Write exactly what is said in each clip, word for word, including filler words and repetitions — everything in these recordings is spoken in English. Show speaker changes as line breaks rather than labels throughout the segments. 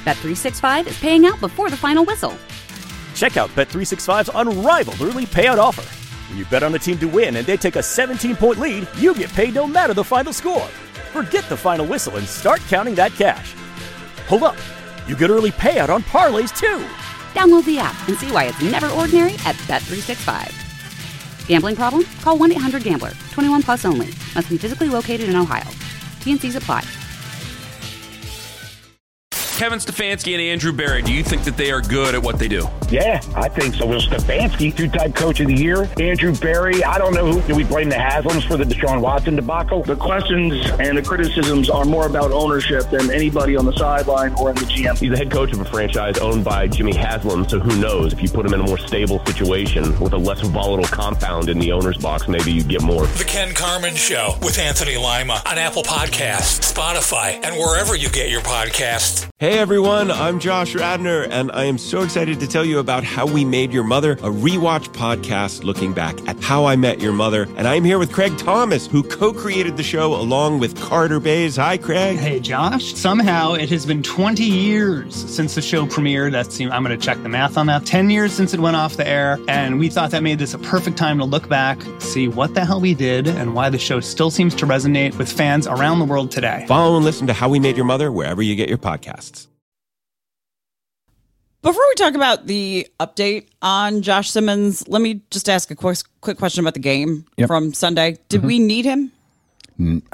Bet three sixty-five is paying out before the final whistle.
Check out Bet three sixty-five's unrivaled early payout offer. When you bet on a team to win and they take a seventeen-point lead, you get paid no matter the final score. Forget the final whistle and start counting that cash. Hold up. You get early payout on parlays, too.
Download the app and see why it's never ordinary at Bet three sixty-five. Gambling problem? Call one eight hundred gambler. twenty-one plus only. Must be physically located in Ohio. T N Cs apply.
Kevin Stefanski and Andrew Berry, do you think that they are good at what they do?
Yeah, I think so. Well, Stefanski, two-time coach of the year. Andrew Berry, I don't know who. Do we blame the Haslams for the Deshaun Watson debacle?
The questions and the criticisms are more about ownership than anybody on the sideline or in the G M.
He's the head coach of a franchise owned by Jimmy Haslam, so who knows? If you put him in a more stable situation with a less volatile compound in the owner's box, maybe you get more.
The Ken Carman Show with Anthony Lima on Apple Podcasts, Spotify, and wherever you get your podcasts.
Hey everyone, I'm Josh Radner, and I am so excited to tell you about How We Made Your Mother, a rewatch podcast looking back at How I Met Your Mother. And I'm here with Craig Thomas, who co-created the show along with Carter Bays. Hi, Craig.
Hey, Josh. Somehow it has been twenty years since the show premiered. That's, I'm going to check the math on that. ten years since it went off the air, and we thought that made this a perfect time to look back, see what the hell we did, and why the show still seems to resonate with fans around the world today.
Follow and listen to How We Made Your Mother wherever you get your podcasts.
Before we talk about the update on Josh Simmons, let me just ask a quick, quick question about the game yep. from Sunday. Did mm-hmm. we need him? Mm.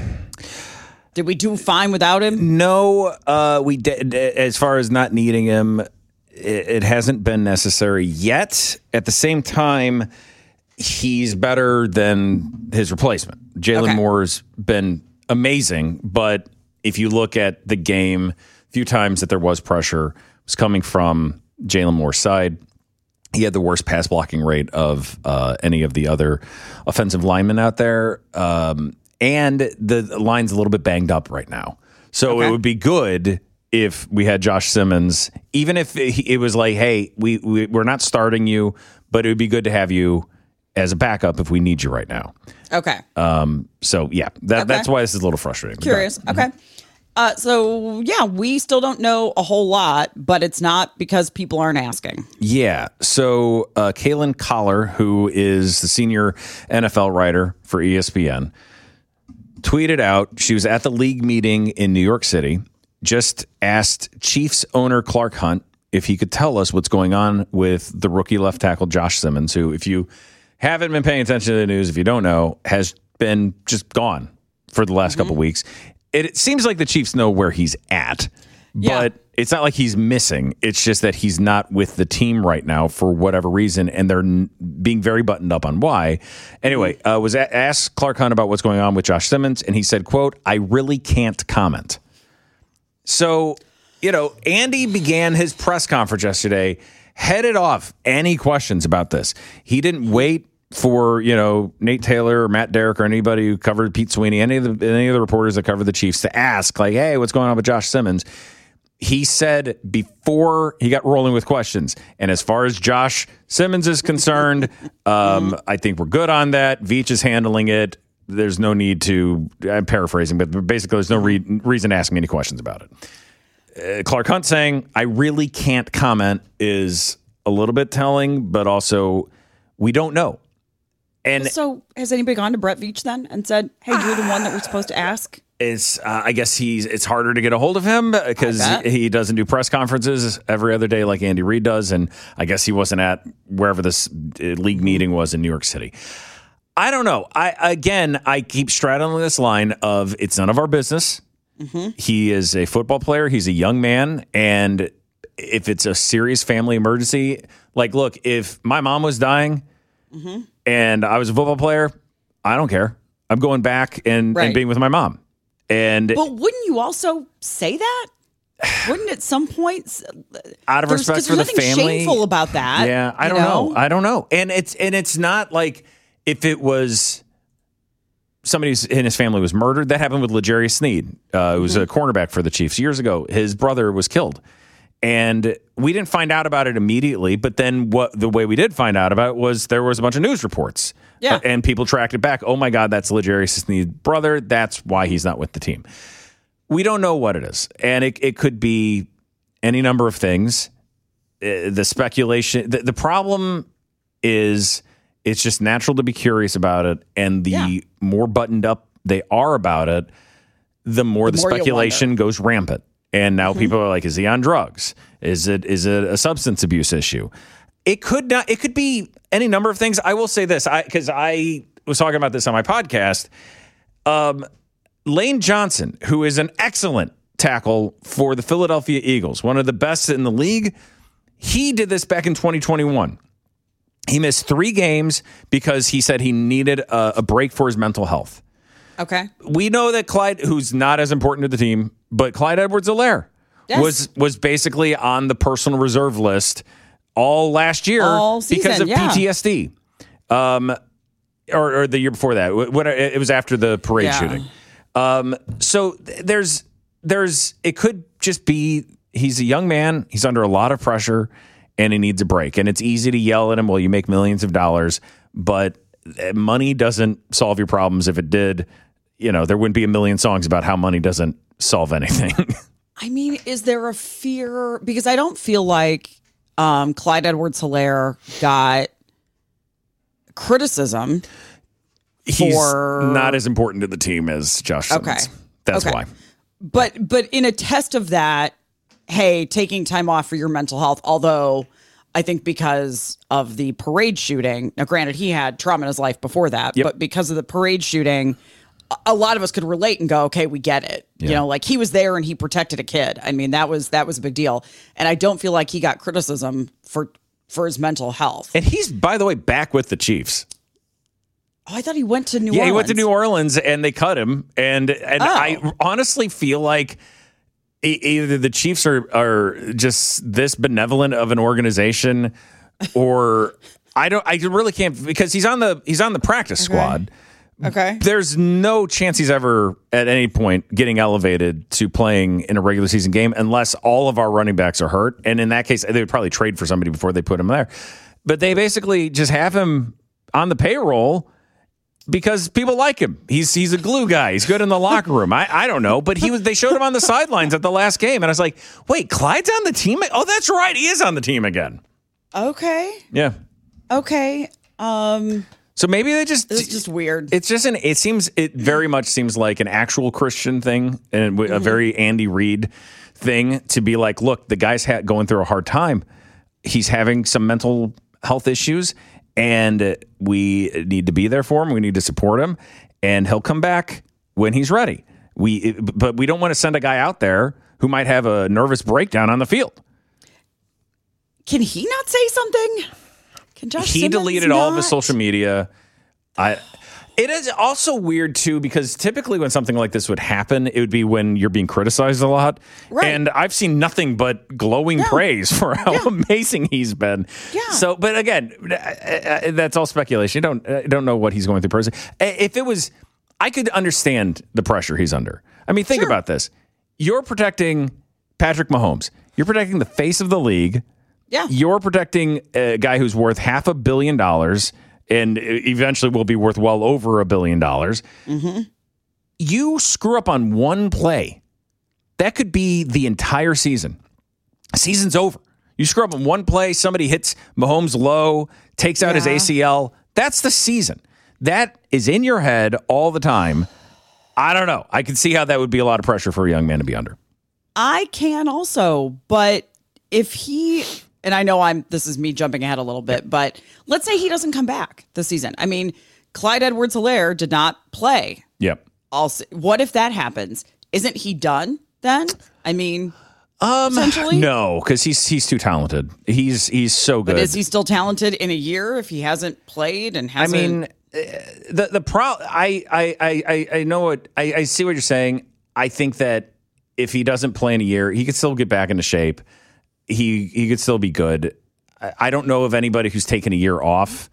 Did we do fine without him?
No, uh, we did. As far as not needing him, it, it hasn't been necessary yet. At the same time, he's better than his replacement. Jalen okay. Moore's been amazing, but if you look at the game, a few times that there was pressure was coming from Jalen Moore's side. He had the worst pass blocking rate of uh, any of the other offensive linemen out there. Um, and the line's a little bit banged up right now. So okay. it would be good if we had Josh Simmons, even if it was like, hey, we, we, we're not starting you, but it would be good to have you as a backup if we need you right now.
Okay.
Um. So, yeah, that,
okay.
that's why this is a little frustrating.
Curious. Okay. Mm-hmm. Uh, so, yeah, we still don't know a whole lot, but it's not because people aren't asking.
Yeah. So, uh, Kaylin Collar, who is the senior N F L writer for E S P N, tweeted out she was at the league meeting in New York City, just asked Chiefs owner Clark Hunt if he could tell us what's going on with the rookie left tackle Josh Simmons, who, if you haven't been paying attention to the news, if you don't know, has been just gone for the last mm-hmm. couple weeks. It, it seems like the Chiefs know where he's at,
yeah.
but it's not like he's missing. It's just that he's not with the team right now for whatever reason, and they're n- being very buttoned up on why. Anyway, uh, was a- asked Clark Hunt about what's going on with Josh Simmons, and he said, quote, "I really can't comment." So, you know, Andy began his press conference yesterday, headed off any questions about this. He didn't wait for, you know, Nate Taylor or Matt Derrick or anybody who covered Pete Sweeney, any of the any of the reporters that covered the Chiefs to ask, like, hey, what's going on with Josh Simmons? He said before he got rolling with questions, and as far as Josh Simmons is concerned, um, I think we're good on that. Veach is handling it. There's no need to, I'm paraphrasing, but basically there's no re- reason to ask me any questions about it. Uh, Clark Hunt saying, I really can't comment is a little bit telling, but also we don't know. And
so has anybody gone to Brett Veach then and said, hey, you're the one that we're supposed to ask?
It's, uh, I guess he's, it's harder to get a hold of him because he doesn't do press conferences every other day like Andy Reid does. And I guess he wasn't at wherever this league meeting was in New York City. I don't know. I, again, I keep straddling this line of it's none of our business. Mm-hmm. He is a football player. He's a young man. And if it's a serious family emergency, like, look, if my mom was dying, mm-hmm. and I was a football player, I don't care. I'm going back and, right. and being with my mom. And
but wouldn't you also say that? Wouldn't at some point,
out of respect for the family,
there's nothing shameful about that?
Yeah, I don't know? know. I don't know. And it's and it's not like if it was somebody in his family was murdered. That happened with L'Jarius Sneed. Uh, who was mm-hmm. a cornerback for the Chiefs years ago. His brother was killed. And we didn't find out about it immediately, but then what the way we did find out about it was there was a bunch of news reports.
Yeah.
Uh, and people tracked it back. Oh, my God, that's L'Jarius Sneed's brother. That's why he's not with the team. We don't know what it is. And it, it could be any number of things. Uh, the speculation, the, the problem is it's just natural to be curious about it. And the yeah. more buttoned up they are about it, the more the, the more speculation goes rampant. And now mm-hmm. people are like, is he on drugs? Is it is it a substance abuse issue? It could not. It could be any number of things. I will say this, I because I was talking about this on my podcast. Um, Lane Johnson, who is an excellent tackle for the Philadelphia Eagles, one of the best in the league, he did this back in twenty twenty-one. He missed three games because he said he needed a, a break for his mental health.
Okay.
We know that Clyde, who's not as important to the team, but Clyde Edwards-Helaire yes. was was basically on the personal reserve list all last year
all season,
because of
yeah.
P T S D. Um, or, or the year before that. What, it was after the parade yeah. shooting. Um, so there's there's it could just be he's a young man, he's under a lot of pressure, and he needs a break. And it's easy to yell at him, well, you make millions of dollars, but money doesn't solve your problems. If it did, you know, there wouldn't be a million songs about how money doesn't solve anything.
I mean, is there a fear? Because I don't feel like um, Clyde Edwards-Helaire got criticism.
He's
for...
not as important to the team as Josh Simmons.
Okay.
That's
okay.
why.
But but in a test of that, hey, taking time off for your mental health, although I think because of the parade shooting, now granted, he had trauma in his life before that, yep. but because of the parade shooting, a lot of us could relate and go, okay, we get it. Yeah. You know, like he was there and he protected a kid. I mean, that was that was a big deal. And I don't feel like he got criticism for for his mental health.
And he's, by the way, back with the Chiefs.
Oh, I thought he went to New
yeah,
Orleans.
Yeah, he went to New Orleans and they cut him. And and oh. I honestly feel like either the Chiefs are, are just this benevolent of an organization, or I don't. I really can't, because he's on the he's on the practice
okay.
squad.
Okay.
There's no chance he's ever at any point getting elevated to playing in a regular season game unless all of our running backs are hurt. And in that case, they would probably trade for somebody before they put him there. But they basically just have him on the payroll because people like him. He's he's a glue guy. He's good in the locker room. I, I don't know, but he was. They showed him on the sidelines at the last game, and I was like, "Wait, Clyde's on the team? Oh, that's right, he is on the team again."
Okay.
Yeah.
Okay. Um.
So maybe they just.
It's just weird.
It's just an. It seems. It very much seems like an actual Christian thing, and mm-hmm. a very Andy Reid thing to be like, look, the guy's ha- going through a hard time. He's having some mental health issues. And we need to be there for him. We need to support him, and he'll come back when he's ready. We, but we don't want to send a guy out there who might have a nervous breakdown on the field.
Can he not say something? Can Josh
He
Simmons
deleted
not?
all of his social media. I. It is also weird, too, because typically when something like this would happen, it would be when you're being criticized a lot.
Right.
And I've seen nothing but glowing
yeah.
praise for how yeah. amazing he's been.
Yeah.
So, but again, that's all speculation. You don't, I don't know what he's going through personally. If it was, I could understand the pressure he's under. I mean, think
sure.
about this. You're protecting Patrick Mahomes. You're protecting the face of the league.
Yeah.
You're protecting a guy who's worth half a billion dollars and eventually will be worth well over a billion dollars.
Mm-hmm.
You screw up on one play, that could be the entire season. Season's over. You screw up on one play, somebody hits Mahomes low, takes out
yeah.
his A C L. That's the season. That is in your head all the time. I don't know. I can see how that would be a lot of pressure for a young man to be under.
I can also, but if he... And I know I'm. This is me jumping ahead a little bit, but let's say he doesn't come back this season. I mean, Clyde Edwards-Helaire did not play.
Yep.
Also, what if that happens? Isn't he done then? I mean,
um,
essentially,
no, because he's he's too talented. He's he's so good.
But is he still talented in a year if he hasn't played and hasn't?
I mean, uh, the the pro. I I I I know what I, I see what you're saying. I think that if he doesn't play in a year, he could still get back into shape. He he could still be good. I, I don't know of anybody who's taken a year off.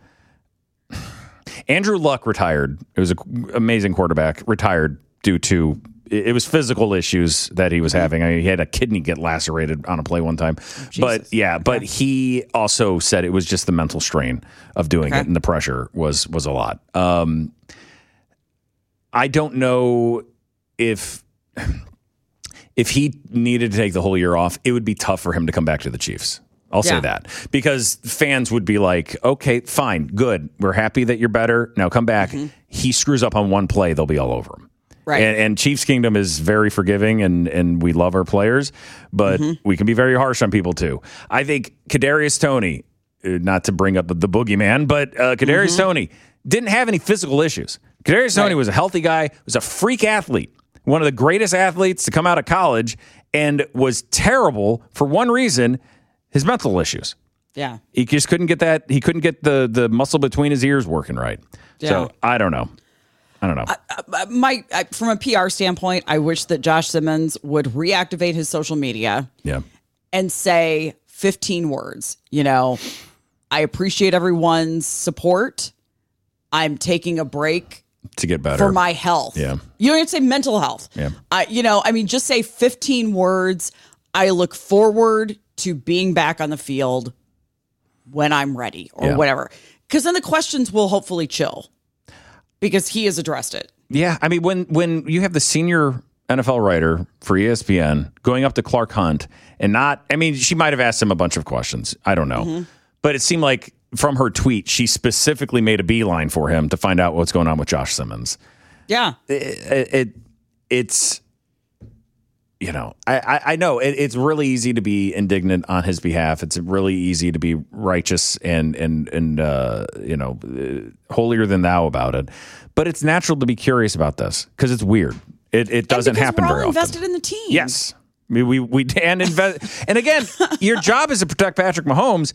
Andrew Luck retired. It was an amazing quarterback. Retired due to it was physical issues that he was having. I mean, he had a kidney get lacerated on a play one time.
Oh,
but yeah, but okay. he also said it was just the mental strain of doing okay. it, and the pressure was was a lot. Um, I don't know if. if he needed to take the whole year off, it would be tough for him to come back to the Chiefs. I'll yeah. say that. Because fans would be like, okay, fine, good. We're happy that you're better. Now come back. Mm-hmm. He screws up on one play, they'll be all over him.
Right.
And, and Chiefs Kingdom is very forgiving, and, and we love our players, but mm-hmm. we can be very harsh on people too. I think Kadarius Toney, not to bring up the, the boogeyman, but uh, Kadarius mm-hmm. Toney didn't have any physical issues. Kadarius right. Toney was a healthy guy, was a freak athlete, one of the greatest athletes to come out of college, and was terrible for one reason, his mental issues.
Yeah.
He just couldn't get that, he couldn't get the, the muscle between his ears working right. Yeah. So I don't know. I don't know.
I, I, my, I, from a P R standpoint, I wish that Josh Simmons would reactivate his social media
yeah.
and say fifteen words. You know, I appreciate everyone's support. I'm taking a break
to get better
for my health.
Yeah.
You don't have to say mental health.
Yeah.
I, you know, I mean, just say fifteen words. I look forward to being back on the field when I'm ready or
yeah.
whatever. Because then the questions will hopefully chill. Because he has addressed it.
Yeah, I mean, when when you have the senior N F L writer for E S P N going up to Clark Hunt and not, I mean, she might have asked him a bunch of questions. I don't know. Mm-hmm. But it seemed like from her tweet, she specifically made a beeline for him to find out what's going on with Josh Simmons.
Yeah.
It, it It's, you know, I, I, I know it, it's really easy to be indignant on his behalf. It's really easy to be righteous and, and, and uh, you know, holier than thou about it. But it's natural to be curious about this because it's weird. It, it doesn't happen
we're all
very
invested
often.
in the team.
Yes. I mean, we, we, and invest. And again, your job is to protect Patrick Mahomes.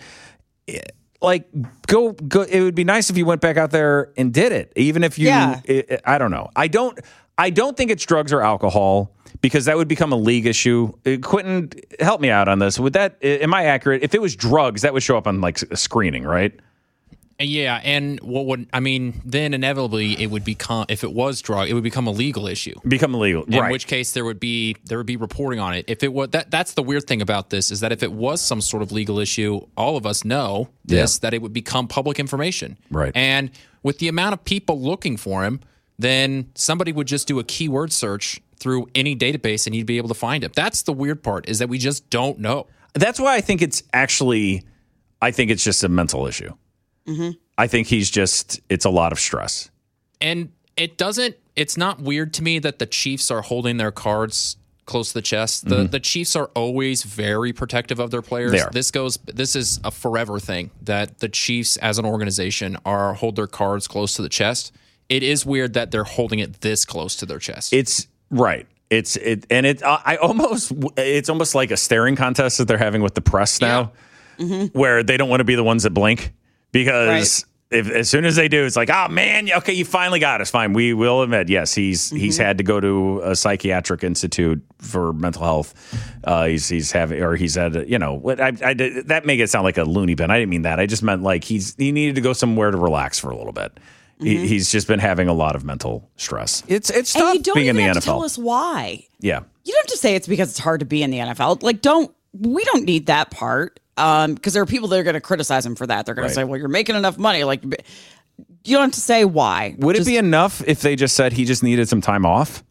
Like, go, go. It would be nice if you went back out there and did it, even if you,
yeah.
it, I don't know. I don't, I don't think it's drugs or alcohol. Because that would become a league issue. Uh, Quentin, help me out on this. Would that? Am I accurate? If it was drugs, that would show up on like a screening, right?
Yeah, and what would I mean? Then inevitably, it would become if it was drug, it would become a legal issue.
Become illegal,
in
right?
which case there would be there would be reporting on it. If it was that, that's the weird thing about this is that if it was some sort of legal issue, all of us know this yeah. that it would become public information,
right?
And with the amount of people looking for him, then somebody would just do a keyword search through any database and you'd be able to find him. That's the weird part is that we just don't know.
That's why I think it's actually, I think it's just a mental issue.
Mm-hmm.
I think he's just, it's a lot of stress.
And it doesn't, it's not weird to me that the Chiefs are holding their cards close to the chest. The mm-hmm. the Chiefs are always very protective of their players.
They are.
This goes, this is a forever thing that the Chiefs as an organization are hold their cards close to the chest. It is weird that they're holding it this close to their chest.
It's, Right. It's it and it. I almost. It's almost like a staring contest that they're having with the press now,
yeah. mm-hmm.
where they don't want to be the ones that blink because right. if as soon as they do, it's like, oh man, okay, you finally got us. Fine, we will admit, yes, he's mm-hmm. he's had to go to a psychiatric institute for mental health. Uh, he's he's having or he's had you know what I, I did, that make it sound like a loony bin. I didn't mean that. I just meant like he's he needed to go somewhere to relax for a little bit. Mm-hmm. He's just been having a lot of mental stress. It's it's tough
and you don't
being in the
have
N F L.
To tell us why.
Yeah,
you don't have to say it's because it's hard to be in the N F L. Like, don't we don't need that part um, because there are people that are going to criticize him for that. They're going right. to say, "Well, you're making enough money." Like, you don't have to say why.
Would
just,
it be enough if they just said he just needed some time off?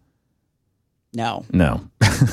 No,
no.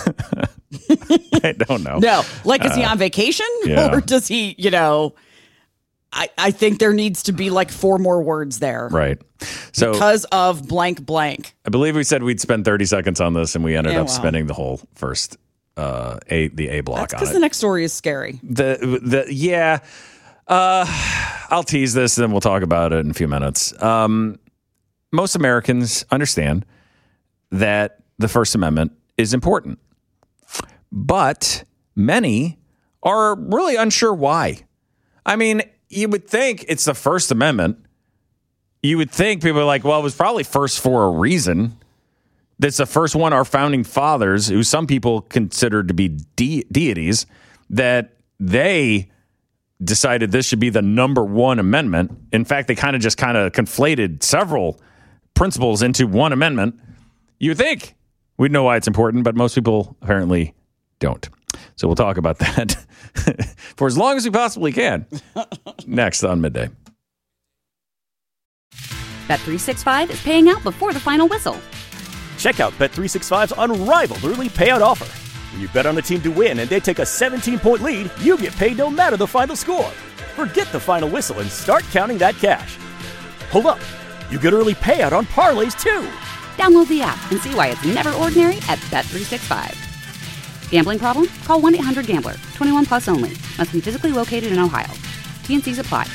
I don't know.
No, like, is he on vacation
yeah.
or does he? You know. I, I think there needs to be like four more words there.
Right. So
because of blank blank.
I believe we said we'd spend thirty seconds on this and we ended
yeah,
up
well.
spending the whole first uh A the A block
That's
on it.
Because the next story is scary.
The the yeah. Uh I'll tease this and then we'll talk about it in a few minutes. Um most Americans understand that the First Amendment is important. But many are really unsure why. I mean, you would think it's the First Amendment. You would think people are like, well, it was probably first for a reason. That's the first one our founding fathers, who some people considered to be de- deities, that they decided this should be the number one amendment. In fact, they kind of just kind of conflated several principles into one amendment. You would think we'd know why it's important, but most people apparently don't. So we'll talk about that for as long as we possibly can. Next on Midday.
Bet three sixty-five is paying out before the final whistle.
Check out Bet three sixty-five's unrivaled early payout offer. When you bet on a team to win and they take a seventeen-point lead, you get paid no matter the final score. Forget the final whistle and start counting that cash. Hold up. You get early payout on parlays, too.
Download the app and see why it's never ordinary at Bet three sixty-five. Gambling problem? Call one eight hundred gambler. twenty-one plus only. Must be physically located in Ohio. T N Cs apply.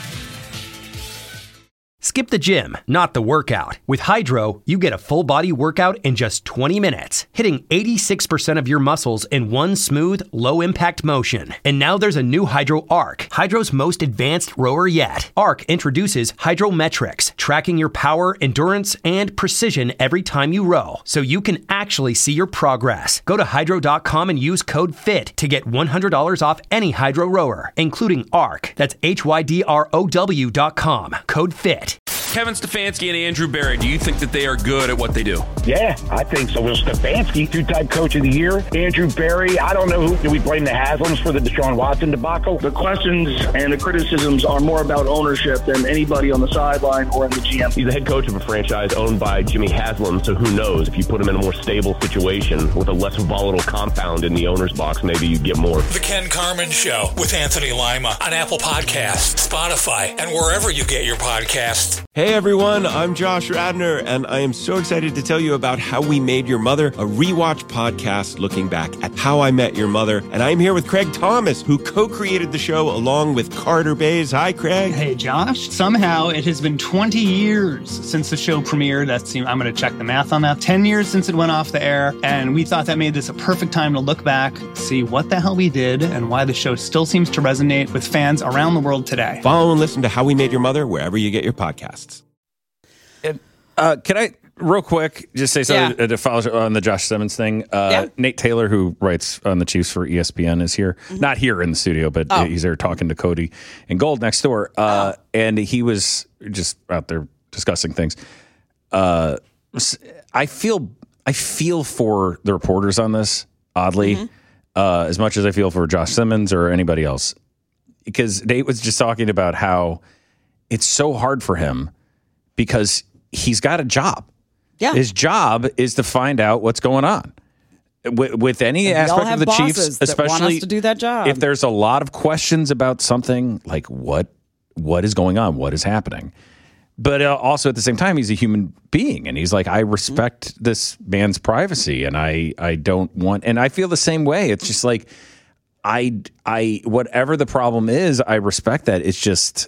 Skip the gym, not the workout. With Hydro, you get a full body workout in just twenty minutes, hitting eighty-six percent of your muscles in one smooth, low impact motion. And now there's a new Hydro Arc, Hydro's most advanced rower yet. Arc introduces Hydrometrics, tracking your power, endurance, and precision every time you row, so you can actually see your progress. Go to hydro dot com and use code FIT to get one hundred dollars off any Hydro rower, including Arc. That's H Y D R O W dot com. Code FIT.
Kevin Stefanski and Andrew Berry, do you think that they are good at what they do?
Yeah, I think so. Will Stefanski, two-time coach of the year. Andrew Berry, I don't know who. Do we blame the Haslams for the Deshaun Watson debacle?
The questions and the criticisms are more about ownership than anybody on the sideline or in the G M.
He's the head coach of a franchise owned by Jimmy Haslam, so who knows? If you put him in a more stable situation with a less volatile compound in the owner's box, maybe you get more.
The Ken Carman Show with Anthony Lima on Apple Podcasts, Spotify, and wherever you get your podcasts.
Hey everyone, I'm Josh Radner, and I am so excited to tell you about How We Made Your Mother, a rewatch podcast looking back at How I Met Your Mother. And I'm here with Craig Thomas, who co-created the show along with Carter Bays. Hi, Craig.
Hey, Josh. Somehow it has been twenty years since the show premiered. That's, I'm going to check the math on that. ten years since it went off the air, and we thought that made this a perfect time to look back, see what the hell we did, and why the show still seems to resonate with fans around the world today.
Follow and listen to How We Made Your Mother wherever you get your podcasts.
Uh, can I, real quick, just say something
Yeah.
to follow on the Josh Simmons thing? Uh,
Yeah.
Nate Taylor, who writes on the Chiefs for E S P N, is here.
Mm-hmm.
Not here in the studio, but
Oh.
he's there talking to Cody and Gold next door. Uh,
Oh.
And he was just out there discussing things. Uh, I feel I feel for the reporters on this, oddly,
Mm-hmm.
uh, as much as I feel for Josh Simmons or anybody else. Because Nate was just talking about how it's so hard for him because he's got a job.
Yeah.
His job is to find out what's going on with, with any
And we all
aspect
have
of the
bosses
Chiefs,
that want us
especially
to do that job.
if there's a lot of questions about something like what what is going on, what is happening. But uh, also at the same time, he's a human being, and he's like, I respect mm-hmm. this man's privacy, and I I don't want, and I feel the same way. It's just like I I whatever the problem is, I respect that. It's just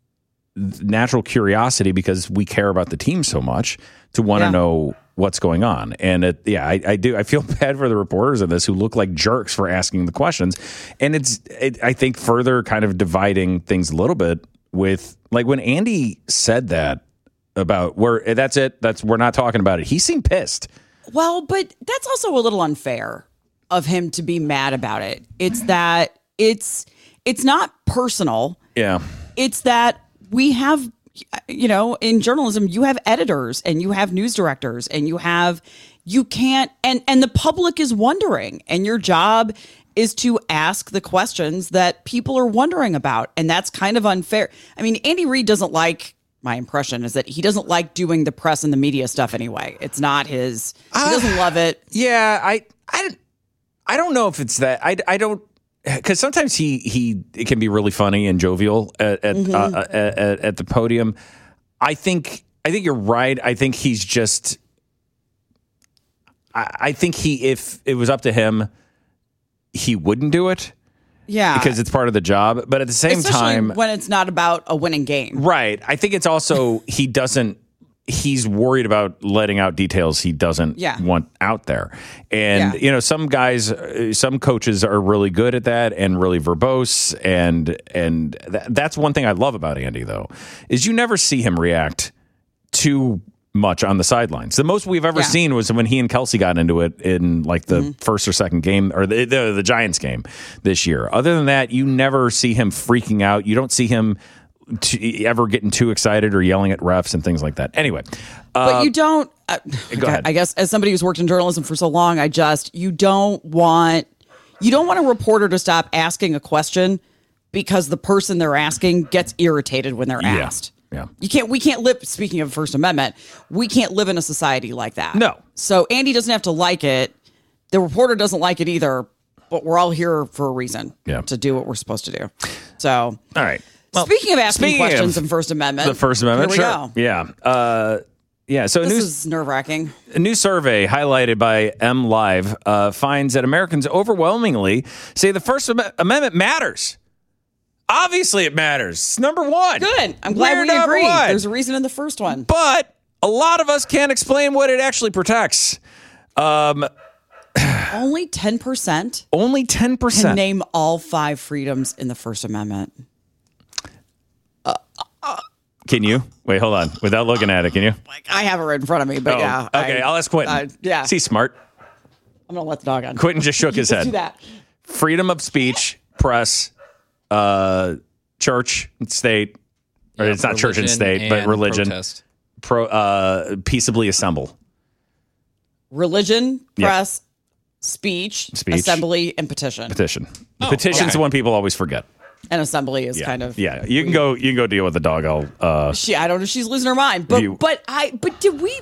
natural curiosity because we care about the team so much to want to
Yeah.
know what's going on. And it, yeah, I, I do. I feel bad for the reporters in this who look like jerks for asking the questions. And it's, it, I think, further kind of dividing things a little bit with like when Andy said that about where that's it. That's we're not talking about it. He seemed pissed.
Well, but that's also a little unfair of him to be mad about it. It's that it's it's not personal.
Yeah.
It's that we have, you know, in journalism, you have editors and you have news directors and you have, you can't, and, and the public is wondering, and your job is to ask the questions that people are wondering about. And that's kind of unfair. I mean, Andy Reid doesn't like, my impression is that he doesn't like doing the press and the media stuff anyway. It's not his, he doesn't love it.
Yeah. I, I, I don't know if it's that. I, I don't, because sometimes he he it can be really funny and jovial at at,
Mm-hmm.
uh, at at at the podium. I think I think you're right. I think he's just. I, I think he if it was up to him, he wouldn't do it.
Yeah,
because it's part of the job. But at the same
Especially
time,
when it's not about a winning game,
right? I think it's also he doesn't. He's worried about letting out details he doesn't
Yeah.
want out there. And,
Yeah.
you know, some guys, uh, some coaches are really good at that and really verbose. And and th- that's one thing I love about Andy, though, is you never see him react too much on the sidelines. The most we've ever
Yeah.
seen was when he and Kelsey got into it in like the
Mm-hmm.
first or second game or the, the, the Giants game this year. Other than that, you never see him freaking out. You don't see him to ever getting too excited or yelling at refs and things like that. Anyway,
but
uh,
you don't. Uh,
go ahead.
I guess as somebody who's worked in journalism for so long, I just you don't want you don't want a reporter to stop asking a question because the person they're asking gets irritated when they're
Yeah.
asked.
Yeah.
You can't. We can't live. Speaking of First Amendment, we can't live in a society like that.
No.
So Andy doesn't have to like it the reporter doesn't like it either, but we're all here for a reason
Yeah.
to do what we're supposed to do. So,
all right. Well,
speaking of asking
speaking
questions
of
and First Amendment,
The First Amendment,
here we
sure.
go.
Yeah. Uh, yeah. So a
This
new,
is nerve wracking.
a new survey highlighted by M Live uh, finds that Americans overwhelmingly say the First Am- Amendment matters. Obviously, it matters. It's number one.
Good. I'm glad
We're
we
number
agree.
one.
There's a reason in the first one.
But a lot of us can't explain what it actually protects. Um,
Only ten percent
only ten
can
percent.
name all five freedoms in the First Amendment.
Can you? Wait, hold on. Without looking at it, can you?
I have it right in front of me, but
Oh,
yeah.
okay,
I,
I'll ask Quentin.
uh, yeah.
Is he smart?
I'm going to let the dog on.
Quentin just shook his
You
head.
Do that.
Freedom of speech, press, uh, church, and state. Or
Yeah,
it's not church and
religion
state, but
and
religion.
protest.
Pro, uh, peaceably assemble.
Religion,
Yeah.
press, speech,
Speech.
assembly, and petition.
Petition.
Oh,
Petition's
okay.
the one people always forget.
And assembly is
Yeah.
kind of
Yeah. You can go. You can go deal with the dog. I'll. Uh,
She, I don't know. She's losing her mind. But
You-
but I but did we?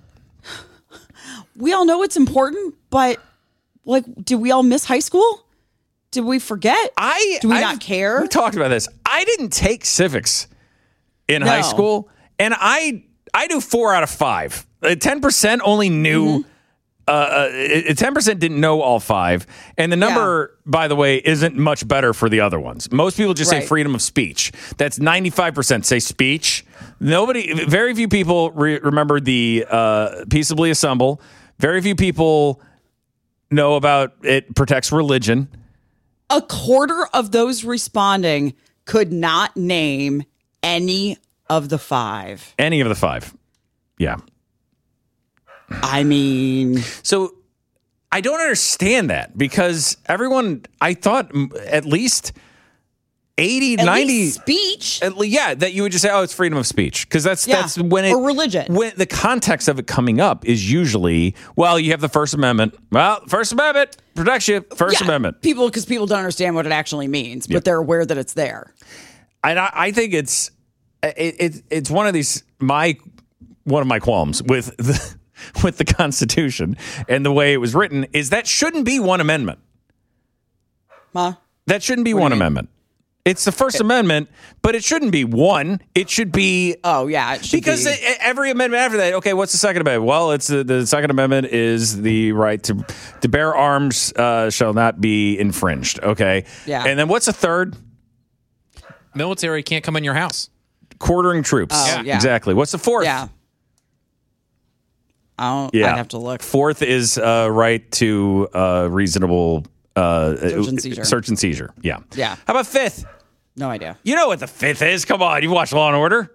We all know it's important, but like, did we all miss high school? Did we forget?
I
do we
I've-
not care?
We talked about this. I didn't take civics in
No.
high school, and I I do four out of five. Ten percent only knew.
Mm-hmm.
Uh, ten percent didn't know all five, and the number, by the way, isn't much better for the other ones. Most people just say
Right.
freedom of speech. That's ninety-five percent say speech. Nobody, very few people re- remember the uh, peaceably assemble. Very few people know about it protects religion.
A quarter of those responding could not name any of the five.
Any of the five, yeah.
I mean,
so I don't understand that because everyone, I thought mm, at least eighty,
At
ninety
least speech.
At le- yeah, that you would just say, oh, it's freedom of speech. Because that's
Yeah,
that's when it
or religion.
When the context of it coming up is usually, well, you have the First Amendment. Well, First Amendment protects you. First
Yeah,
Amendment.
people because people don't understand what it actually means, but
Yep.
they're aware that it's there.
And I, I think it's it, it it's one of these my one of my qualms with the with the Constitution and the way it was written is that shouldn't be one amendment.
Huh?
That shouldn't be one amendment. It's the First Amendment, but it shouldn't be one. It should be.
Oh yeah, it should
because
be.
it- every amendment after that. Okay, what's the Second Amendment? Well, it's the, the Second Amendment is the right to to bear arms uh, shall not be infringed. Okay.
Yeah.
And then what's the third?
Military can't come in your house.
Quartering troops.
Oh, yeah.
Exactly. What's the fourth?
Yeah. I don't,
Yeah.
I'd have to look.
Fourth is uh, right to uh, reasonable uh,
Search and seizure.
Search and seizure. Yeah.
Yeah.
How about fifth?
No idea.
You know what the fifth is? Come on, you watch Law and Order.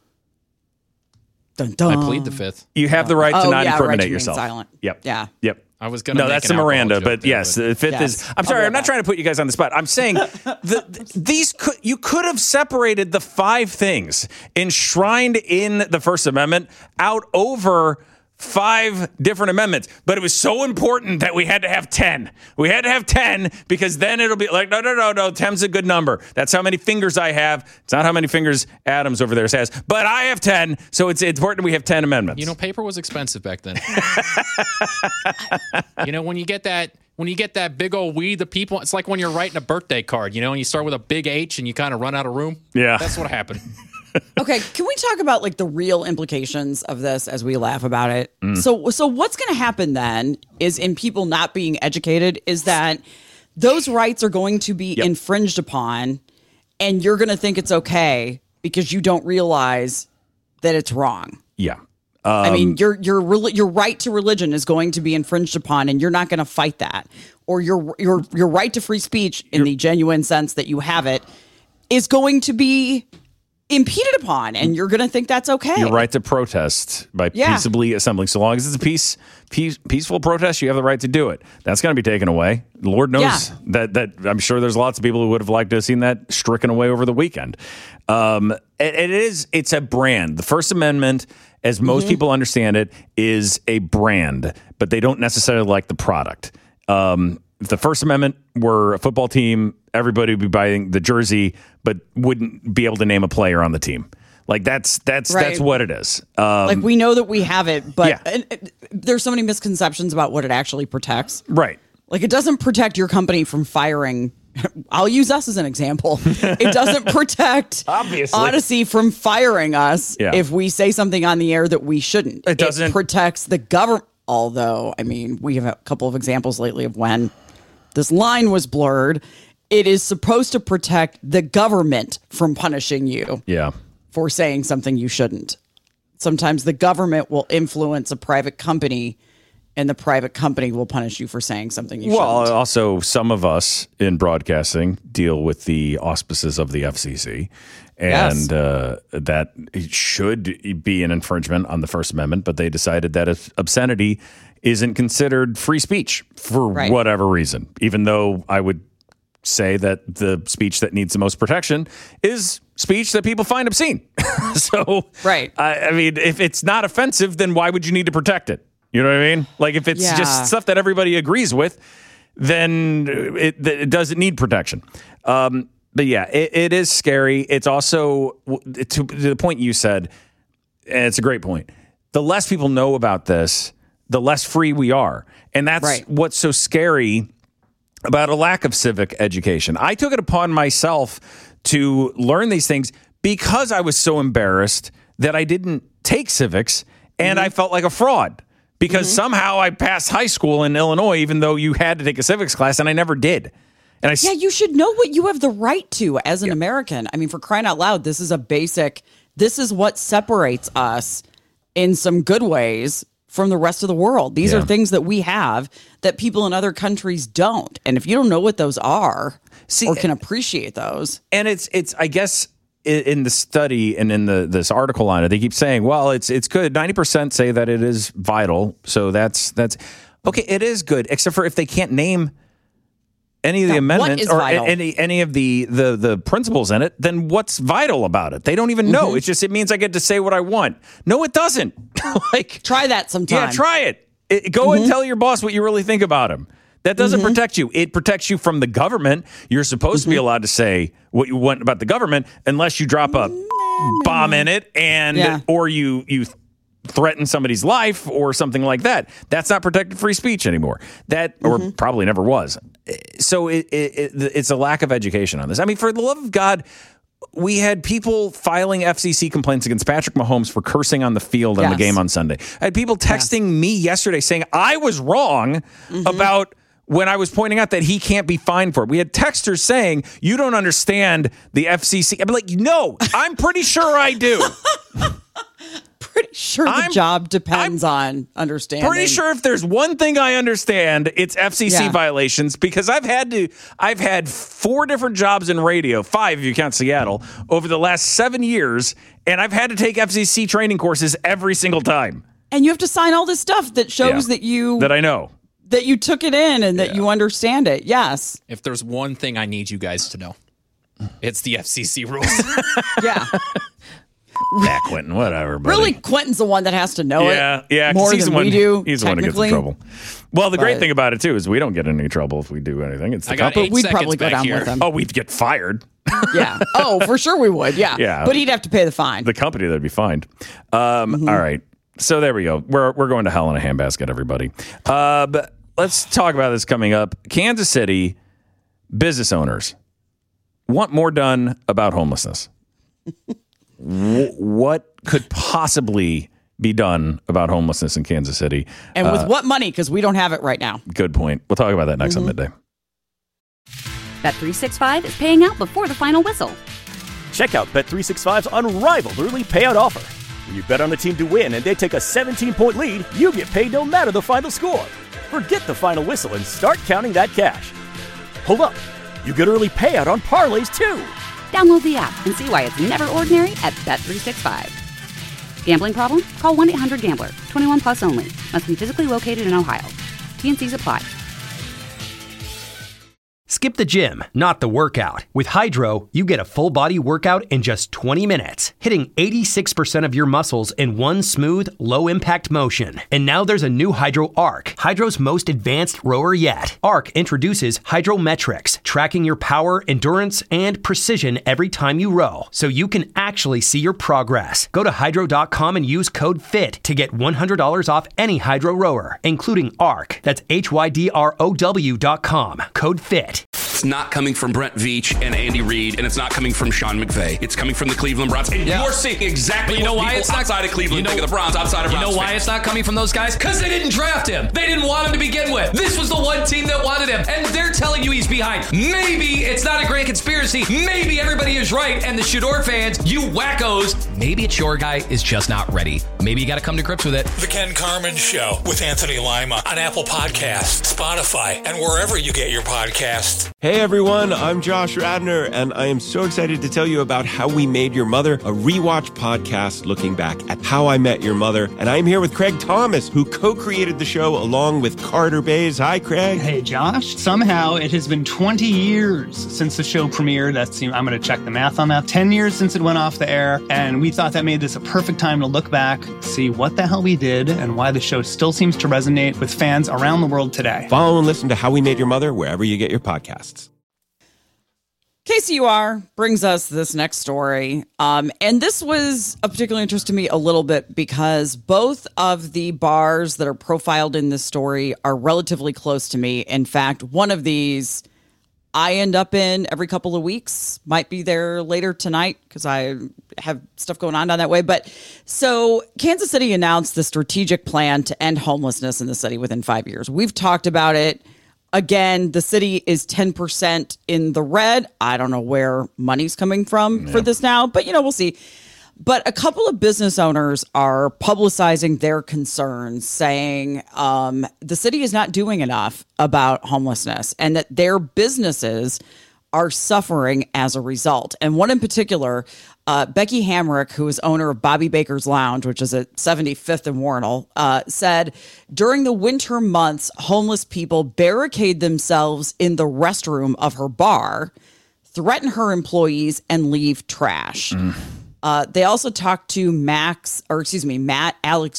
Dun, dun.
I plead the fifth.
You have the right to
Oh,
not
yeah, right to
incriminate
remain
yourself.
silent.
Yep.
Yeah.
Yep.
I was going to
No,
make
that's
an
the
alcohol
Miranda,
joke
but
there,
yes, the fifth
Yes.
is. I'm
I'll
sorry,
go
I'm not
back.
trying to put you guys on the spot. I'm saying the, these could you could have separated the five things enshrined in the First Amendment out over five different amendments, but it was so important that we had to have ten. We had to have ten because then it'll be like, no, no, no, no, ten's a good number. That's how many fingers I have. It's not how many fingers Adams over there has, but I have ten, so it's important we have ten amendments.
You know, paper was expensive back then. You know, when you get that when you get that big old we the people, it's like when you're writing a birthday card, you know, and you start with a big H and you kind of run out of room.
Yeah.
That's what happened.
Okay, can we talk about like the real implications of this as we laugh about it?
Mm.
So so what's going to happen then is in people not being educated is that those rights are going to be
Yep.
infringed upon and you're going to think it's okay because you don't realize that it's wrong.
Yeah.
I
Um,
mean, your your reli- your right to religion is going to be infringed upon, and you're not going to fight that. Or your your your right to free speech, in the genuine sense that you have it, is going to be impeded upon, and you're going to think that's okay.
Your right to protest by
Yeah.
peaceably assembling. So long as it's a peace, peace, peaceful protest, you have the right to do it. That's going to be taken away. Lord knows
Yeah.
that. That I'm sure there's lots of people who would have liked to have seen that stricken away over the weekend. Um, and it is. It's a brand. The First Amendment, as most
Mm-hmm.
people understand it, is a brand, but they don't necessarily like the product. Um, if the First Amendment were a football team, everybody would be buying the jersey, but wouldn't be able to name a player on the team. Like that's that's
Right.
that's what it is. Um,
Like we know that we have it, but
Yeah.
and, and there's so many misconceptions about what it actually protects.
right.
Like it doesn't protect your company from firing. I'll use us as an example. It doesn't protect
Obviously.
Odyssey from firing us
Yeah.
if we say something on the air that we shouldn't.
It doesn't-
It protects the government. Although, I mean, we have a couple of examples lately of when this line was blurred. It is supposed to protect the government from punishing you
Yeah.
for saying something you shouldn't. Sometimes the government will influence a private company and the private company will punish you for saying something you
Well,
shouldn't.
also some of us in broadcasting deal with the auspices of the F C C, and
Yes.
uh, that should be an infringement on the First Amendment. But they decided that if obscenity isn't considered free speech for
Right.
whatever reason, even though I would say that the speech that needs the most protection is speech that people find obscene. so,
right.
I, I mean, if it's not offensive, then why would you need to protect it? You know what I mean? Like if it's
Yeah.
just stuff that everybody agrees with, then it, it doesn't need protection. Um, but yeah, it, it is scary. It's also, to, to the point you said, and it's a great point. The less people know about this, the less free we are. And that's
Right.
what's so scary about a lack of civic education. I took it upon myself to learn these things because I was so embarrassed that I didn't take civics and I felt like a fraud because somehow I passed high school in Illinois, even though you had to take a civics class, and I never did. And I s-
Yeah, you should know what you have the right to as an American. I mean, for crying out loud, this is a basic, this is what separates us in some good ways from the rest of the world. These
Yeah.
are things that we have that people in other countries don't. And if you don't know what those are or can appreciate those.
And it's it's I guess in, in the study and in the this article on it, they keep saying, well, it's it's good. ninety percent say that it is vital. So that's that's okay. It is good, except for if they can't name any of the
Yeah, what
amendments
is
or
vital?
any any of the, the the principles in it, then what's vital about it? They don't even know.
Mhm.
It's just it means I get to say what I want. No, it doesn't. like
try that sometime.
Yeah, try it. It- go and tell your boss what you really think about him. That doesn't protect you. It protects you from the government. You're supposed to be allowed to say what you want about the government unless you drop a bomb in it and
Yeah.
or you you threaten somebody's life or something like that. That's not protected free speech anymore. That or probably never was. So it, it, it it's a lack of education on this. I mean, for the love of God, we had people filing F C C complaints against Patrick Mahomes for cursing on the field on the
Yes.
game on Sunday. I had people texting me yesterday saying I was wrong about when I was pointing out that he can't be fined for it. We had texters saying, you don't understand the F C C. I'm like, no, I'm pretty sure I do.
Pretty sure the
I'm-
job depends on understanding.
Pretty sure if there's one thing I understand, it's F C C
Yeah.
violations because I've had to, I've had four different jobs in radio, five if you count Seattle, over the last seven years, and I've had to take F C C training courses every single time.
And you have to sign all this stuff that shows
Yeah.
that you
That I know.
that you took it in and that you understand it. Yes.
If there's one thing I need you guys to know, it's the F C C rules.
Yeah.
Back Quentin, whatever. Buddy.
Really, Quentin's the one that has to know
Yeah,
it.
yeah. 'cause
more
he's
than
the one,
we do.
He's the one who gets in
technically.
trouble. Well, the great
But-
thing about it too is we don't get in any trouble if we do anything. It's the
I got
company.
eight
We'd
seconds
probably go
back
down
here.
with him.
Oh, we'd get fired.
Yeah. Oh, for sure we would. Yeah.
Yeah.
But he'd have to pay the fine.
The company that'd be fined. Um, all right. So there we go. We're we're going to hell in a handbasket, everybody. Uh, but let's talk about this coming up. Kansas City business owners want more done about homelessness. w- what could possibly be done about homelessness in Kansas City?
and with
Uh,
what money? Because we don't have it right now.
Good point. We'll talk about that next on Midday.
Bet three sixty-five is paying out before the final whistle.
Check out Bet three sixty-five's unrivaled early payout offer. When you bet on the team to win and they take a seventeen-point lead, you get paid no matter the final score. Forget the final whistle and start counting that cash. Hold up. You get early payout on parlays too.
Download the app and see why it's never ordinary at Bet three sixty-five. Gambling problem? Call one eight hundred gambler. twenty-one plus only. Must be physically located in Ohio. T and C's apply.
Skip the gym, not the workout. With Hydro, you get a full body workout in just twenty minutes, hitting eighty-six percent of your muscles in one smooth, low impact motion. And now there's a new Hydro Arc, Hydro's most advanced rower yet. Arc introduces Hydrometrics, tracking your power, endurance, and precision every time you row, so you can actually see your progress. Go to hydro dot com and use code FIT to get one hundred dollars off any Hydro rower, including Arc. That's H Y D R O W dot com. Code FIT.
It's not coming from Brent Veach and Andy Reid, and it's not coming from Sean McVay. It's coming from the Cleveland Browns. And
Yeah.
you're seeing exactly
But you know
what
why
people
it's not
outside of Cleveland
you know,
think of the Browns, outside of
You
Browns
know why
fans.
it's not coming from those guys? Because they didn't draft him. They didn't want him to begin with. This was the one team that wanted him, and they're telling you he's behind. Maybe it's not a grand conspiracy. Maybe everybody is right, and the Shador fans, you wackos, maybe it's your guy is just not ready. Maybe you got to come to grips with it.
The Ken Carmen Show with Anthony Lima on Apple Podcasts, Spotify, and wherever you get your podcasts.
Hey everyone, I'm Josh Radner, and I am so excited to tell you about How We Made Your Mother, a rewatch podcast looking back at How I Met Your Mother. And I'm here with Craig Thomas, who co-created the show along with Carter Bays. Hi, Craig.
Hey, Josh. Somehow it has been twenty years since the show premiered. That's, I'm going to check the math on that. ten years since it went off the air. And we thought that made this a perfect time to look back, see what the hell we did, and why the show still seems to resonate with fans around the world today.
Follow and listen to How We Made Your Mother wherever you get your podcasts.
K C U R brings us this next story. Um, and this was of particular interest to me a little bit because both of the bars that are profiled in this story are relatively close to me. In fact, one of these I end up in every couple of weeks, might be there later tonight because I have stuff going on down that way. But so Kansas City announced the strategic plan to end homelessness in the city within five years. We've talked about it. Again, the city is ten percent in the red. I don't know where money's coming from yeah. for this now, but, you know, we'll see. But a couple of business owners are publicizing their concerns, saying um, the city is not doing enough about homelessness and that their businesses are suffering as a result. And one in particular, uh, Becky Hamrick, who is owner of Bobby Baker's Lounge, which is at seventy-fifth and Warnell, uh, said during the winter months, homeless people barricade themselves in the restroom of her bar, threaten her employees, and leave trash. Mm. Uh, they also talked to Max, or excuse me, Matt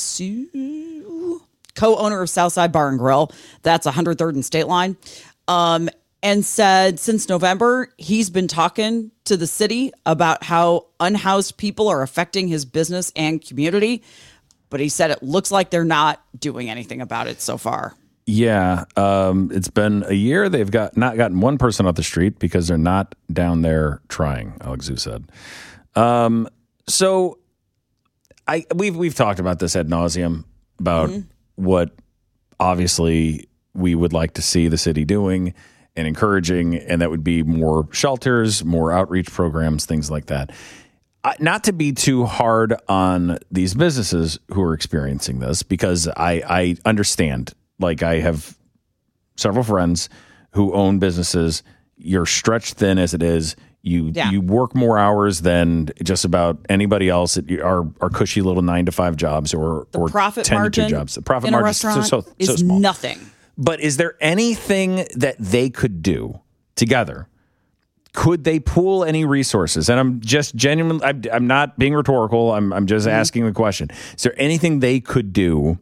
Alexu, co-owner of Southside Bar and Grill. That's one hundred third and State Line. Um, and said since November, he's been talking to the city about how unhoused people are affecting his business and community. But he said it looks like they're not doing anything about it so far.
Yeah, um, it's been a year. They've got not gotten one person off the street because they're not down there trying, Alexu said. Um, so I we've we've talked about this ad nauseum about mm-hmm. what obviously we would like to see the city doing and encouraging, and that would be more shelters, more outreach programs, things like that. Uh, not to be too hard on these businesses who are experiencing this, because I, I understand. Like, I have several friends who own businesses. You're stretched thin as it is. You yeah. you work more hours than just about anybody else at our, our cushy little nine to five jobs or
the
or
profit
ten
margin
to two jobs. The profit
in
margin
a restaurant
so, so,
is
so small.
nothing.
But is there anything that they could do together? Could they pool any resources? And I'm just genuinely, I'm, I'm not being rhetorical. I'm I'm just mm-hmm. asking the question. Is there anything they could do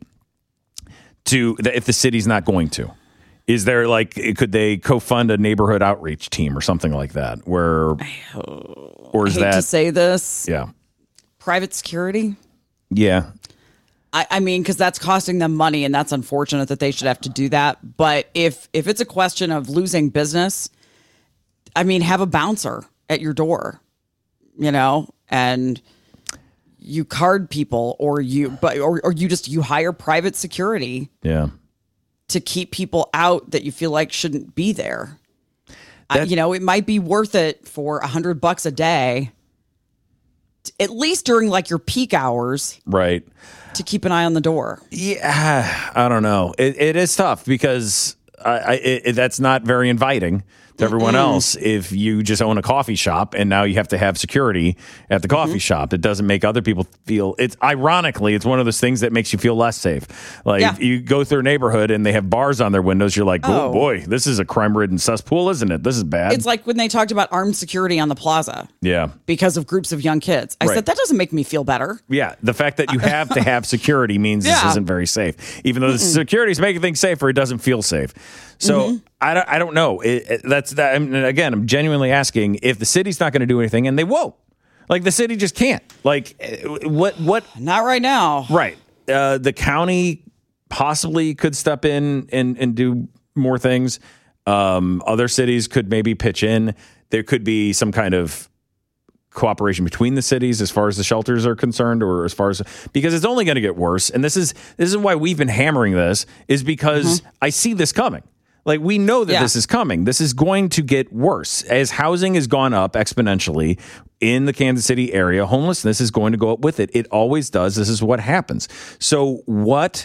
to if the city's not going to? Is there like, could they co-fund a neighborhood outreach team or something like that? Where, or is
I hate
that
to say this?
Yeah,
private security.
Yeah,
I, I mean, because that's costing them money, and that's unfortunate that they should have to do that. But if if it's a question of losing business, I mean, have a bouncer at your door, you know, and you card people, or you, but or or you just you hire private security.
Yeah.
To keep people out that you feel like shouldn't be there. I, you know, it might be worth it for a hundred bucks a day, to, at least during like your peak hours.
Right.
To keep an eye on the door.
Yeah. I don't know. It, it is tough because I, I, it, that's not very inviting to everyone
Mm-mm.
else if you just own a coffee shop and now you have to have security at the coffee
Mm-hmm.
shop. It doesn't make other people feel, it's ironically, it's one of those things that makes you feel less safe. Like
Yeah.
you go through a neighborhood and they have bars on their windows. You're like, oh,
Oh.
boy, this is a crime ridden cesspool, isn't it? This is bad.
It's like when they talked about armed security on the plaza
yeah.
because of groups of young kids. I
Right.
said, that doesn't make me feel better.
Yeah, the fact that you have to have security means this
Yeah.
isn't very safe. Even though the security is making things safer, it doesn't feel safe. So
Mm-hmm.
I don't, I don't know. It, it, that's that. I mean, again, I'm genuinely asking if the city's not going to do anything, and they won't. Like the city just can't. Like uh, what? What?
Not right now.
Right. Uh, the county possibly could step in and and do more things. Um, other cities could maybe pitch in. There could be some kind of cooperation between the cities as far as the shelters are concerned, or as far as, because it's only going to get worse. And this is this is why we've been hammering this, is because
Mm-hmm.
I see this coming. Like we know that
Yeah.
this is coming. This is going to get worse as housing has gone up exponentially in the Kansas City area. Homelessness is going to go up with it. It always does. This is what happens. So what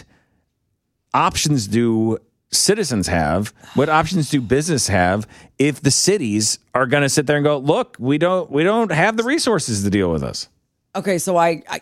options do citizens have? What options do business have if the cities are going to sit there and go, look, we don't we don't have the resources to deal with this?
Okay, so I, I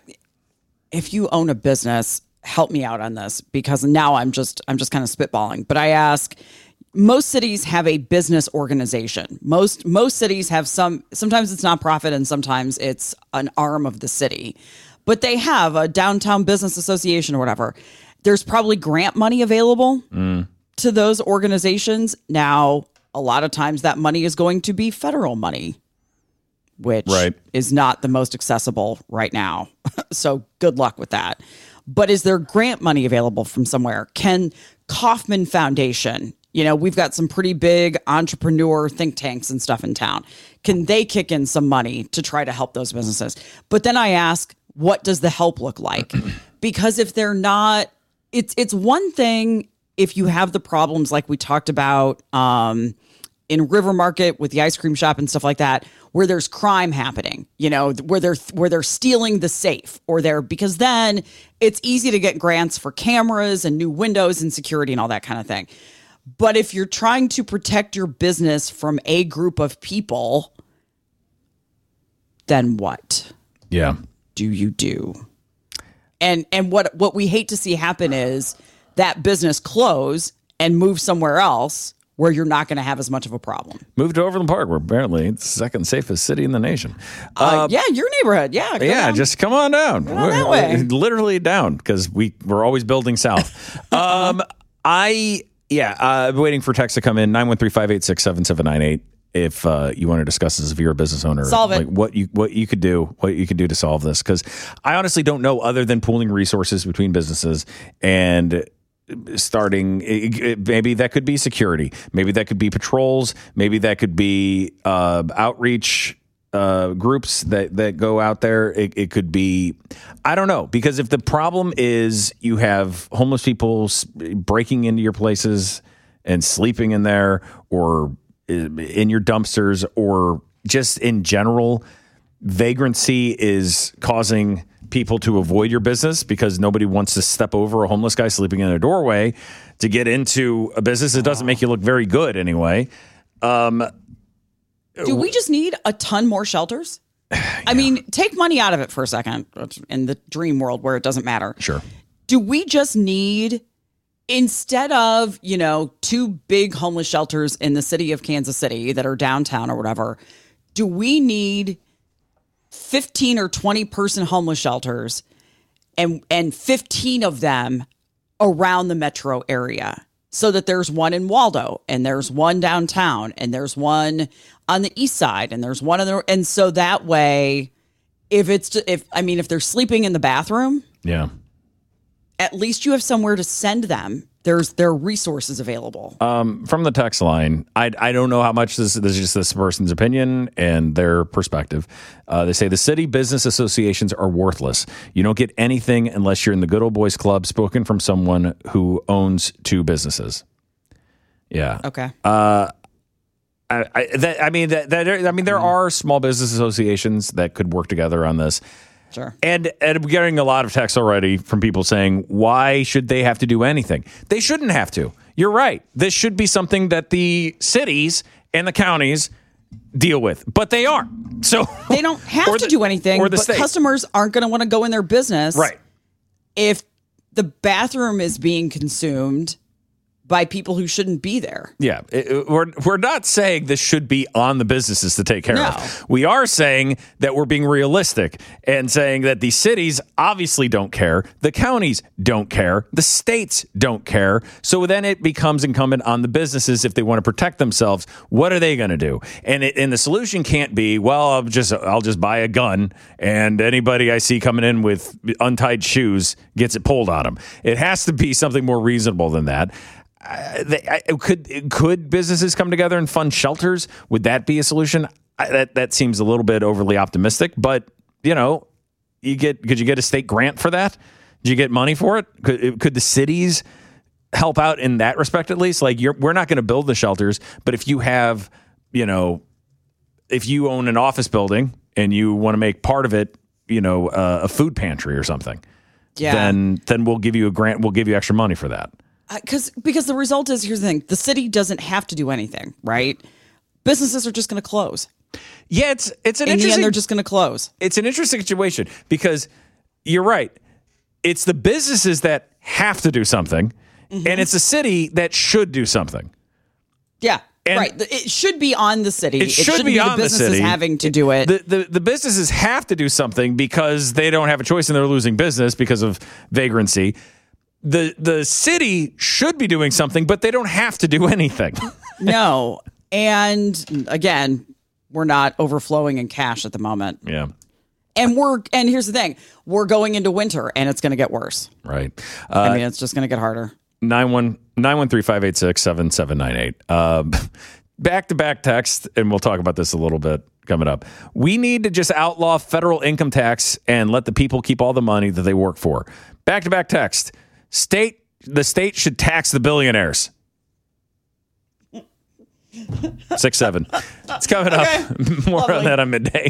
if you own a business, help me out on this, because now I'm just I'm just kind of spitballing. But I ask, most cities have a business organization. Most most cities have some, sometimes it's nonprofit and sometimes it's an arm of the city. But they have a downtown business association or whatever. There's probably grant money available to those organizations. Now, a lot of times that money is going to be federal money, which
Right.
is not the most accessible right now. So good luck with that. But is there grant money available from somewhere? Can Kauffman Foundation, you know, we've got some pretty big entrepreneur think tanks and stuff in town. Can they kick in some money to try to help those businesses? But then I ask, what does the help look like? Because if they're not, it's it's one thing if you have the problems like we talked about um, in River Market with the ice cream shop and stuff like that, where there's crime happening, you know, where they're where they're stealing the safe, or they're, because then it's easy to get grants for cameras and new windows and security and all that kind of thing. But if you're trying to protect your business from a group of people, then what
Yeah.
do you do? And and what what we hate to see happen is that business close and move somewhere else where you're not going to have as much of a problem.
Moved to Overland Park, where apparently it's the second safest city in the nation.
Uh, yeah, your neighborhood. Yeah. go
Yeah,
down.
just come on down.
on that way.
Literally down, because we, we're always building south. um, I, yeah, uh, I'm waiting for text to come in, nine one three, five eight six, seven seven nine eight. If uh, you want to discuss this, if you're a business owner,
Solve it.
like what you what you could do, what you could do to solve this, because I honestly don't know, other than pooling resources between businesses and starting. it- it- Maybe that could be security, maybe that could be patrols, maybe that could be uh, outreach uh, groups that that go out there. It, it could be, I don't know, because if the problem is you have homeless people s- breaking into your places and sleeping in there, or in your dumpsters, or just in general, vagrancy is causing people to avoid your business because nobody wants to step over a homeless guy sleeping in a doorway to get into a business. It doesn't make you look very good anyway. Um,
Do we just need a ton more shelters? I mean, take money out of it for a second, in the dream world where it doesn't matter.
Sure.
Do we just need, instead of, you know, two big homeless shelters in the city of Kansas City that are downtown or whatever, do we need fifteen or twenty person homeless shelters and and fifteen of them around the metro area, so that there's one in Waldo and there's one downtown and there's one on the east side and there's one in the, and so that way, if it's, if, I mean, if they're sleeping in the bathroom,
Yeah.
at least you have somewhere to send them. There's there are resources available.
Um, from the text line, I I don't know how much this, this is just this person's opinion and their perspective. Uh, they say the city business associations are worthless. You don't get anything unless you're in the good old boys club, spoken from someone who owns two businesses. Yeah.
Okay.
Uh, I I, that, I mean that, that I mean there are small business associations that could work together on this.
Sure.
And, and I'm getting a lot of texts already from people saying, why should they have to do anything? They shouldn't have to. You're right. This should be something that the cities and the counties deal with, but they aren't. So
they don't have
the,
to do anything,
or the
but
state.
Customers aren't going to want to go in their business.
Right.
If the bathroom is being consumed by people who shouldn't be there.
Yeah, it, we're we're not saying this should be on the businesses to take care
No.
of. We are saying that we're being realistic and saying that the cities obviously don't care, the counties don't care, the states don't care. So then it becomes incumbent on the businesses if they want to protect themselves. What are they going to do? And it, and the solution can't be, well, I'll just I'll just buy a gun and anybody I see coming in with untied shoes gets it pulled on them. It has to be something more reasonable than that. Uh, they, I, could could businesses come together and fund shelters? Would that be a solution? I, that that seems a little bit overly optimistic. But you know, you get could you get a state grant for that? Did you get money for it? Could could the cities help out in that respect at least? Like you're, we're not going to build the shelters, but if you have, you know, if you own an office building and you want to make part of it, you know, uh, a food pantry or something,
Yeah.
then then we'll give you a grant. We'll give you extra money for that.
Because because the result is, here's the thing, the city doesn't have to do anything, right? Businesses are just going to close.
Yeah, it's it's an
In the
interesting.
end, they're just going to close.
It's an interesting situation because you're right. It's the businesses that have to do something,
Mm-hmm.
and it's the city that should do something.
Yeah,
And
right. It should be on the city.
It should
shouldn't
be on
the
the
businesses
city.
having to do it.
The, the the businesses have to do something because they don't have a choice and they're losing business because of vagrancy. The the city should be doing something, but they don't have to do anything.
No. And again, we're not overflowing in cash at the moment.
Yeah.
And we're and here's the thing, we're going into winter and it's going to get worse.
Right. Uh,
I mean, it's just going to get harder.
nine one nine one three five eight six seven seven nine eight. Um, back to back text, and we'll talk about this a little bit coming up. We need to just outlaw federal income tax and let the people keep all the money that they work for. Back to back text. State the state should tax the billionaires. Six seven. It's coming
Okay.
up. More
Lovely.
on that on midday.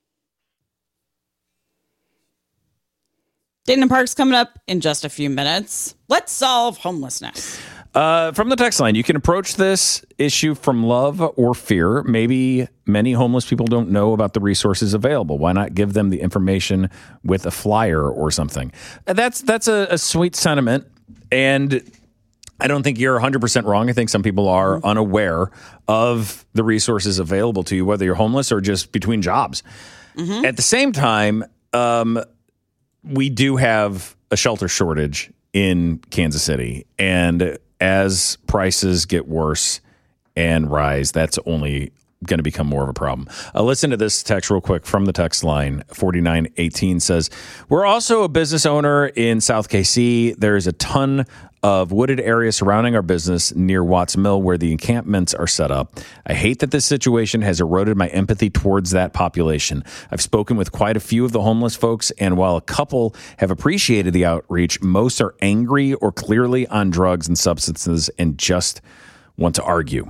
Dayton Park's coming up in just a few minutes. Let's solve homelessness.
Uh, from the text line, you can approach this issue from love or fear. Maybe many homeless people don't know about the resources available. Why not give them the information with a flyer or something? That's that's a, a sweet sentiment, and I don't think you're one hundred percent wrong. I think some people are mm-hmm. unaware of the resources available to you, whether you're homeless or just between jobs. Mm-hmm. At the same time, um, we do have a shelter shortage in Kansas City, and as prices get worse and rise, that's only going to become more of a problem. Uh, listen to this text real quick from the text line. forty-nine eighteen says, we're also a business owner in South K C. There's a ton of wooded area surrounding our business near Watts Mill where the encampments are set up. I hate that this situation has eroded my empathy towards that population. I've spoken with quite a few of the homeless folks, and while a couple have appreciated the outreach, most are angry or clearly on drugs and substances and just want to argue.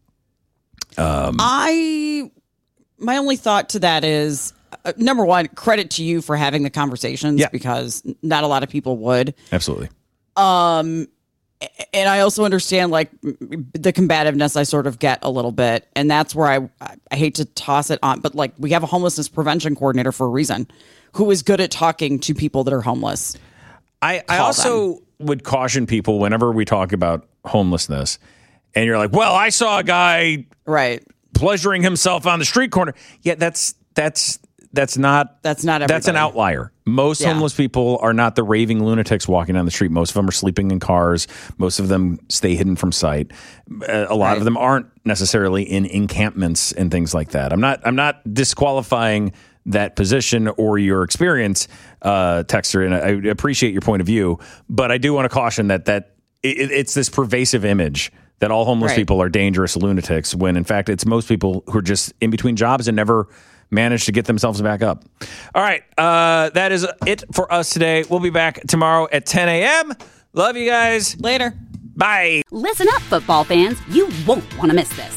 Um,
I, my only thought to that is, uh, number one, credit to you for having the conversations
Yeah.
because not a lot of people would.
Absolutely.
Um, and I also understand like the combativeness I sort of get a little bit. And that's where I, I hate to toss it on, but like we have a homelessness prevention coordinator for a reason who is good at talking to people that are homeless.
I, I also
them.
would caution people whenever we talk about homelessness and you're like, well, I saw a guy
right
pleasuring himself on the street corner. Yeah, that's that's that's not
that's not everybody.
That's an outlier. Most
Yeah.
homeless people are not the raving lunatics walking down the street. Most of them are sleeping in cars. Most of them stay hidden from sight. Uh, a lot
Right.
of them aren't necessarily in encampments and things like that. I'm not I'm not disqualifying that position or your experience, uh, Texter, and I appreciate your point of view, but I do want to caution that that it, it's this pervasive image that all homeless
Right.
people are dangerous lunatics, when in fact it's most people who are just in between jobs and never manage to get themselves back up. All right, uh, that is it for us today. We'll be back tomorrow at ten a.m. Love you guys.
Later.
Bye.
Listen up, football fans. You won't want to miss this.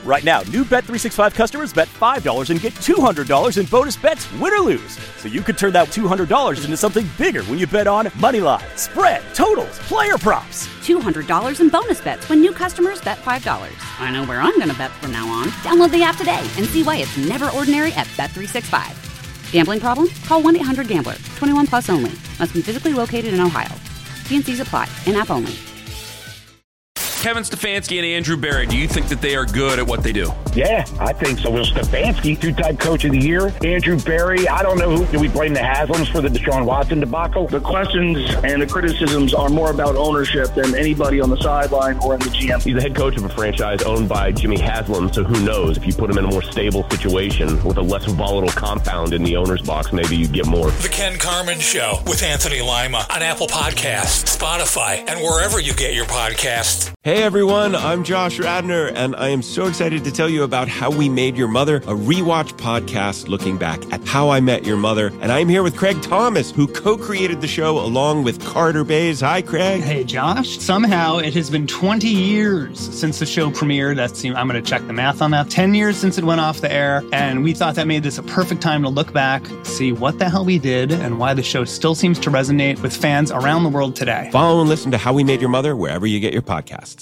Right now, new Bet three sixty-five customers bet five dollars and get two hundred dollars in bonus bets, win or lose. So you could turn that two hundred dollars into something bigger when you bet on money line, spread, totals, player props.
two hundred dollars in bonus bets when new customers bet five dollars. I know where I'm going to bet from now on. Download the app today and see why it's never ordinary at Bet three sixty-five. Gambling problem? Call one eight hundred gambler. twenty-one plus only. Must be physically located in Ohio. T and C's apply. In-app only.
Kevin Stefanski and Andrew Berry, do you think that they are good at what they do?
Yeah, I think so. Will Stefanski, two-time coach of the year. Andrew Berry, I don't know who. Do we blame the Haslams for the Deshaun Watson debacle?
The questions and the criticisms are more about ownership than anybody on the sideline or in the G M.
He's the head coach of a franchise owned by Jimmy Haslam, so who knows? If you put him in a more stable situation with a less volatile compound in the owner's box, maybe you'd get more.
The Ken Carman Show with Anthony Lima on Apple Podcasts, Spotify, and wherever you get your podcasts.
Hey everyone, I'm Josh Radnor, and I am so excited to tell you about How We Made Your Mother, a rewatch podcast looking back at How I Met Your Mother. And I'm here with Craig Thomas, who co-created the show along with Carter Bays. Hi, Craig.
Hey, Josh. Somehow it has been twenty years since the show premiered. That's, I'm going to check the math on that. ten years since it went off the air, and we thought that made this a perfect time to look back, see what the hell we did, and why the show still seems to resonate with fans around the world today.
Follow and listen to How We Made Your Mother wherever you get your podcasts.